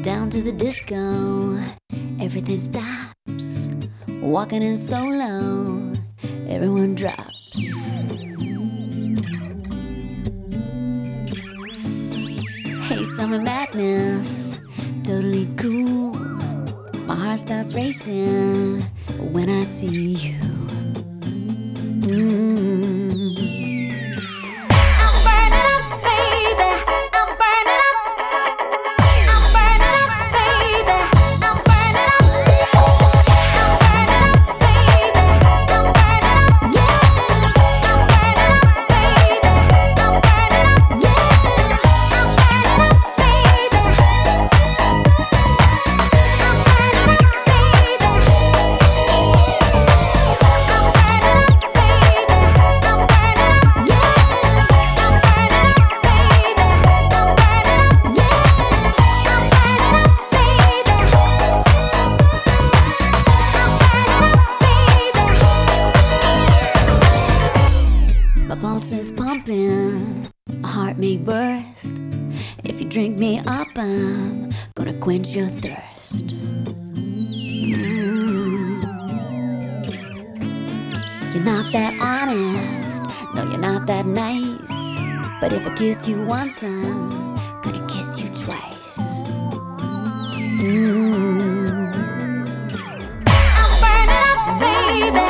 Down to the disco, everything stops. Walking in solo, everyone drops. Hey, summer madness, totally cool. My heart starts racing when I see you. My pulse is pumping, my heart may burst. If you drink me up, I'm gonna quench your thirst. You're not that honest, no, you're not that nice. But if I kiss you once, I'm gonna kiss you twice. I'm burning up, baby.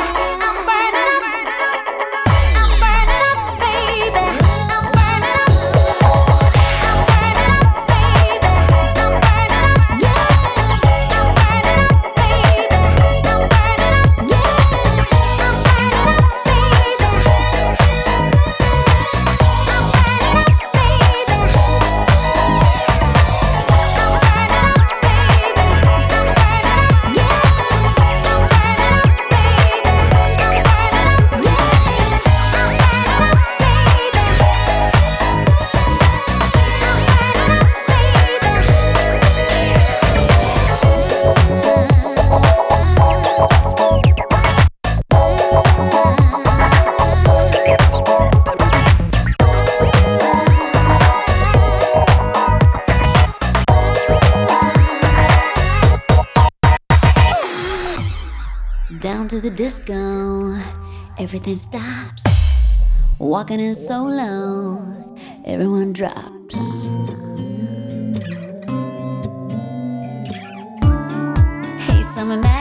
Down to the disco, everything stops. Walking in solo, everyone drops. Hey, summer